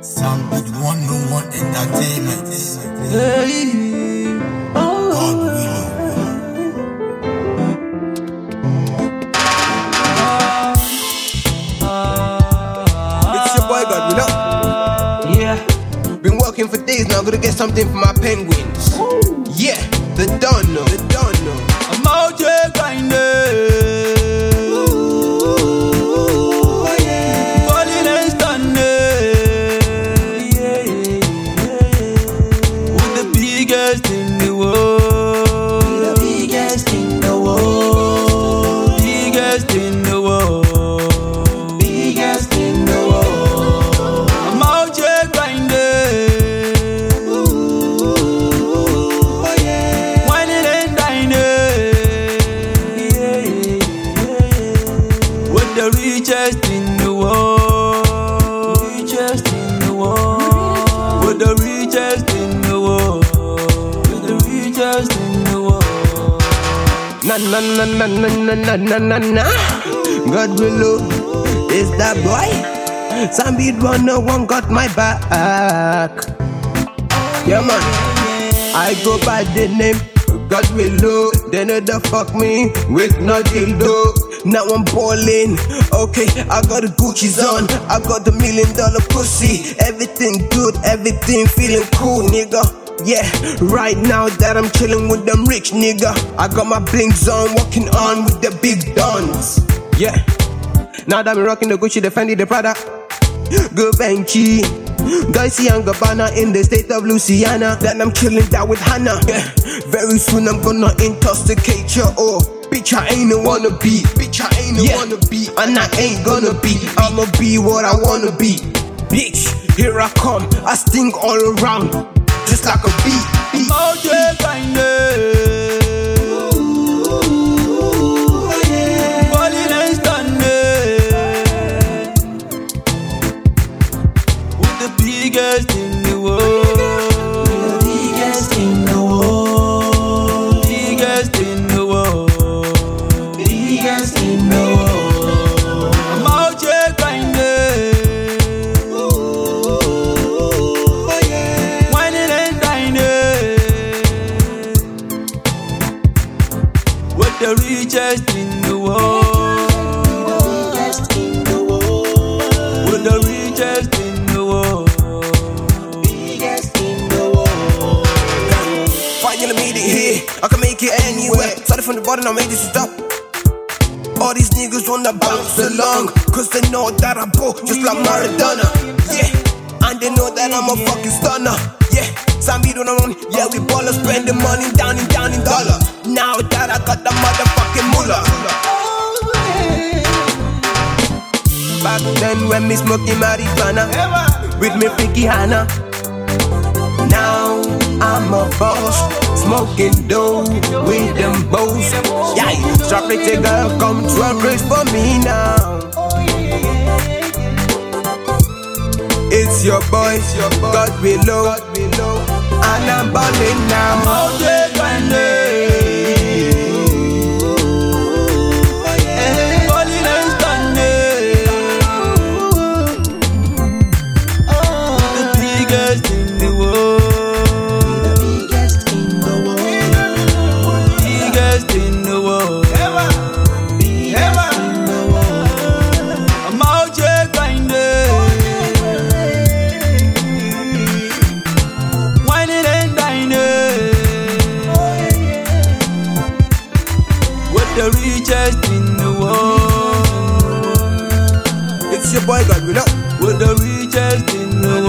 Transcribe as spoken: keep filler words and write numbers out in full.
Some with one oh one entertainment. Hey, oh. God willing. It's your boy God Willow. Yeah. Been working for days now, gonna get something for my penguins. Ooh. Yeah, they don't know, they don't know. I'm out here grinding. Biggest in the world, the biggest in the world, biggest in the world, biggest in the world. I'm out here grinding, ooh, oh yeah, whining and dining, yeah, yeah, yeah. with the richest in the world, richest in the world, with the richest in the world. Just in the world. Na na na na na na na na na na. God Willow is that boy. Some beat one no one got my back. Yeah man, I go by the name God Willow. They know the fuck me with no dildo. Now I'm ballin', okay, I got the Gucci's on, I got the million dollar pussy. Everything good, everything feeling cool, nigga. Yeah, right now that I'm chillin' with them rich nigga, I got my blinks on, walking on with the big dons. Yeah, now that I'm rocking the Gucci, the Fendi, the Prada, Givenchy, Dolce and Gabbana in the state of Louisiana. Then I'm chillin' down with Hannah. Yeah, very soon I'm gonna intoxicate you. Oh, bitch, I ain't a wanna be. Bitch, I ain't a yeah. wanna be, and I ain't gonna be. I'ma be what I wanna be. Bitch, here I come, I sting all around. Just like a beat, beat. I'm out here grinding, oh yeah, falling and standing, with the biggest in the world, the biggest in the world, biggest in the world, biggest in the world. I'm out here grinding, the richest in the world, biggest in the world, with the richest in the world, biggest in the world. Finally made it here, I can make it anywhere. Started from the bottom, I made it stop. All these niggas wanna bounce along, cause they know that I ball just like Maradona. Yeah, and they know that I'm a fucking stunner. Yeah, some beat on the run, yeah, we ballers spending money down and down in dollar. Now that I got the motherfucking moolah. Back then when me smoking marijuana with me freaky Hannah. Now I'm a boss, smoking dough with them bows. Yeah, strap it, girl, come to a place for me now. It's your boy, God Willow, and I'm ballin' now. I'm out here grinding, falling and standing, the biggest in the world, the biggest in the world, biggest in the world, biggest in the world. I'm out here grinding, whining and dining, with the richest in the world, It's your boy God Willow, with the richest in the world.